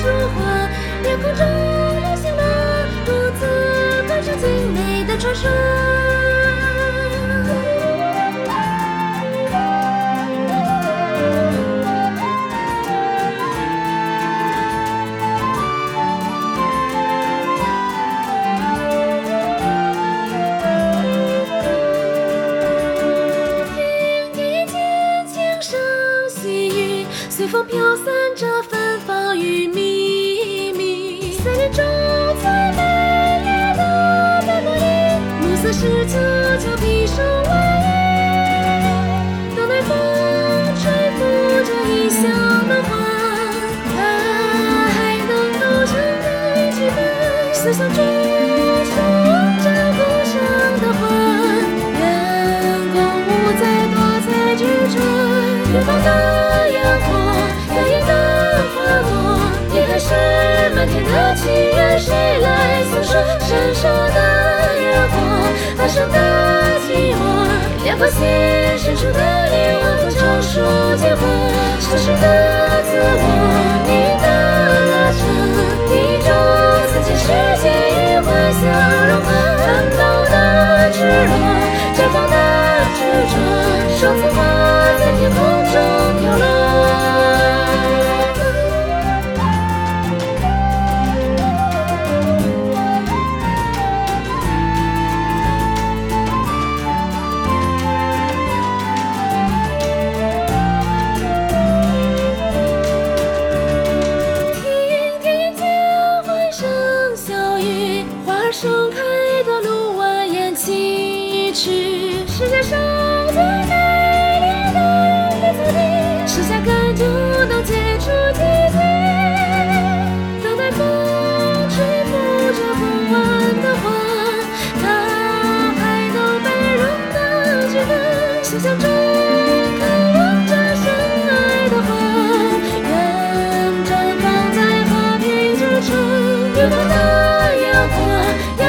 说话，天空中流星了，独自歌唱精美的传说。随风飘散着芬芳与秘密，森林中最美丽的美茉莉，暮色时悄悄披上外衣，等待风吹拂着异乡的花，它还能够承载几分思乡之处，着故乡的花，阳光舞在多彩之中，远方的烟火。是满天的祈愿，谁来诉说？闪烁的烟火，大声的寂寞，两颗心深处的灵魂救赎结婚，消失的自我，你的拉扯，你中曾经世界与幻想融合，看到的赤裸，绽放的执着，双子花在天空中飘落。盛开的路蜿蜒崎岖，世界上最美丽的草地，盛夏感就能结出奇迹，等待风吹拂着不完的花，它还能被容纳几分，想象中渴望着深爱的花，愿绽放在花片之中，远方的烟火。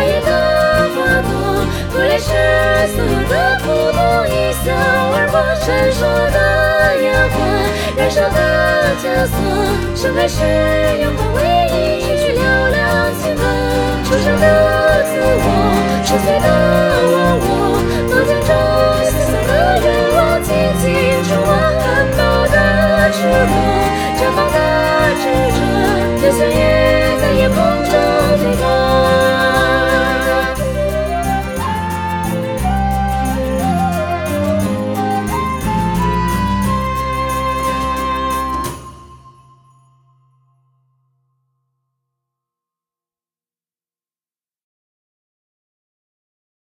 回来时，所有的苦痛一扫而过，闪烁的烟花，燃烧的枷锁，盛开时阳光唯一，一曲嘹亮情歌，出生的自我，深邃的忘我，梦境中思想的愿望，紧紧触摸，看到的赤裸。